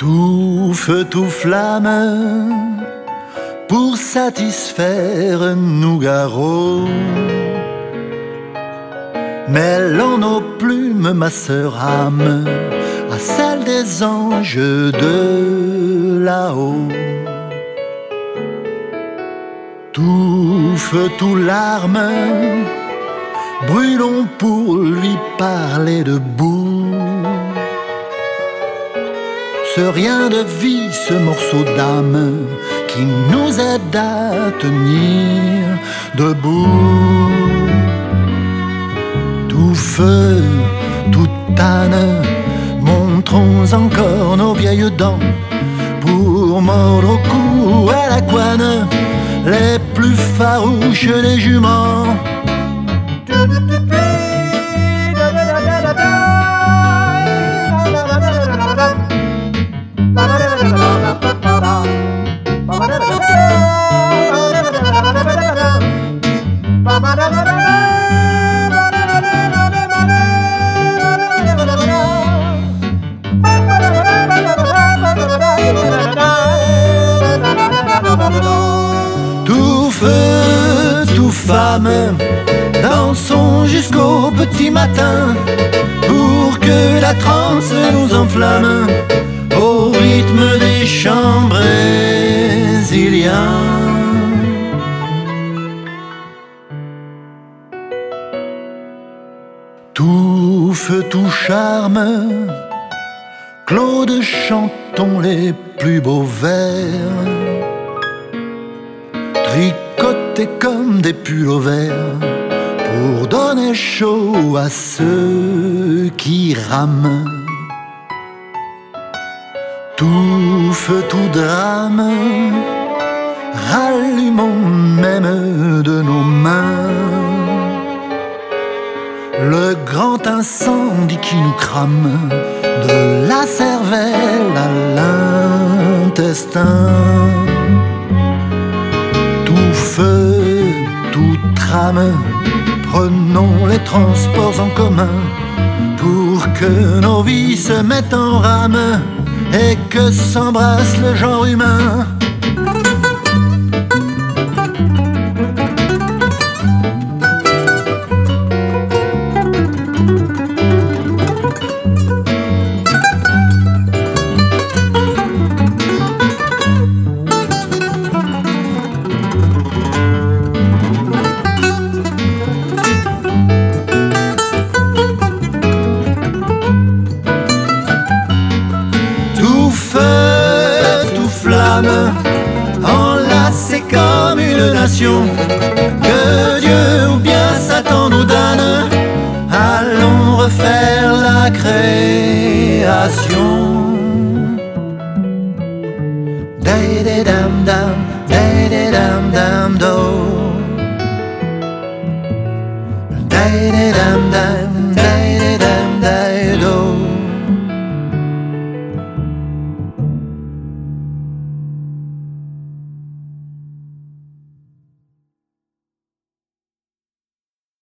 Tout feu, tout flamme, pour satisfaire Nougaro. Mêlant nos plumes, ma sœur âme, à celle des anges de là-haut. Tout feu, tout larme, brûlons pour lui parler debout. Ce rien de vie, ce morceau d'âme qui nous aide à tenir debout. Tout feu, toute âne, montrons encore nos vieilles dents pour mordre au cou à la couenne les plus farouches des juments. Tout feu, tout femme, dansons jusqu'au petit matin pour que la transe nous enflamme au rythme des chants brésiliens. Tout feu, tout charme, Claude, chantons les plus beaux vers, tricotés comme des pulls verts pour donner chaud à ceux qui rament. Tout feu, tout drame, rallumons même de nos mains le grand incendie qui nous crame de la cervelle à l'intestin. Tout feu, tout trame, prenons les transports en commun pour que nos vies se mettent en rame et que s'embrasse le genre humain. Enlacés comme une nation, que Dieu ou bien Satan nous donne, allons refaire la création. Dam dam.